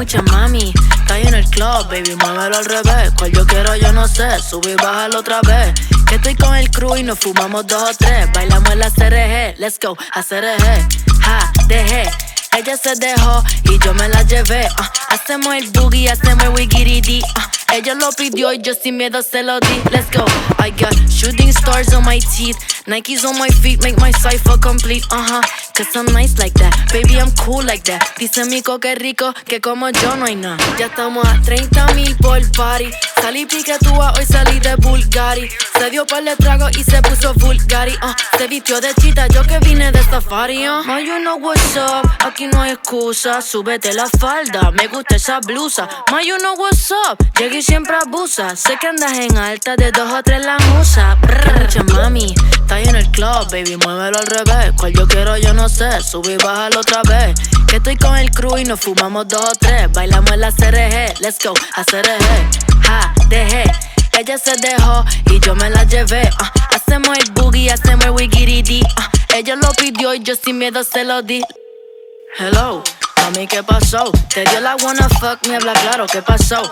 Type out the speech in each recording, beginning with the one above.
mucha mami. Está en el club, baby, muévelo al revés. Cual yo quiero, yo no sé, sube y bájalo otra vez. Que estoy con el crew y nos fumamos 2 o 3. Bailamos en la CRG, let's go, a CRG. Ja, dejé. Ella se dejó y yo me la llevé. Hacemos el boogie, hacemos el wigiridi. Ella lo pidió y yo sin miedo se lo di. Let's go. I got shooting stars on my teeth, Nikes on my feet, make my cipher complete. Cause I'm nice like that, baby, I'm cool like that. Dice Mico que rico, que como yo no hay nada. Ya estamos a 30,000 por party. Salí piquetúa, hoy salí de Bulgari. Se dio par de trago y se puso Bulgari. Se vistió de chita, yo que vine de safari. Ma, you know what's up, aquí no hay excusa. Súbete la falda, me gusta esa blusa. Ma, you know what's up, llegué y siempre abusa. Sé que andas en alta, de 2 o 3 la musa. Mucha mami, está en el club, baby, muévelo al revés. Cual yo quiero, yo no sé, sube y bájalo otra vez. Que estoy con el crew y nos fumamos 2 o 3. Bailamos en la CRG, let's go, a CRG. Ja, dejé. Ella se dejó y yo me la llevé. Hacemos el boogie, hacemos el wigiridi. Ella lo pidió y yo sin miedo se lo di. Hello, mami, ¿qué pasó? Te dio la wanna fuck, me habla claro, ¿qué pasó?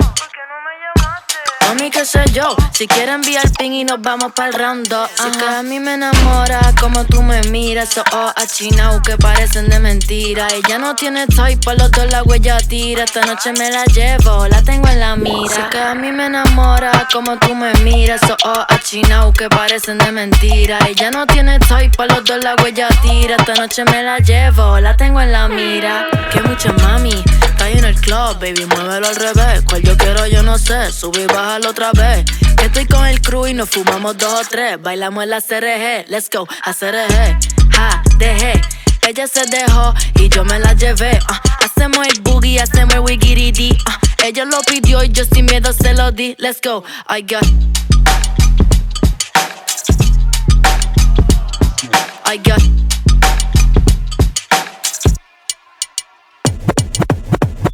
Mami, qué sé yo, si quieres enviar ping y nos vamos pa'l round 2. Si que a mí me enamora como tú me miras. Esos ojos achinados que parecen de mentira. Ella no tiene type, pa' los dos la huella tira. Esta noche me la llevo, la tengo en la mira. Si que a mí me enamora como tú me miras. Esos ojos achinados que parecen de mentira. Ella no tiene type, pa' los dos la huella tira. Esta noche me la llevo, la tengo en la mira. Que mucha mami, está en el club, baby, muévelo al revés. Cual yo quiero, yo no sé, sube y bájalo otra vez. Que estoy con el crew y nos fumamos 2 o 3. Bailamos en la CRG, let's go, a CRG. Ja, dejé. Ella se dejó y yo me la llevé. Hacemos el boogie, hacemos el wigiridi. Ella lo pidió y yo sin miedo se lo di. Let's go, I got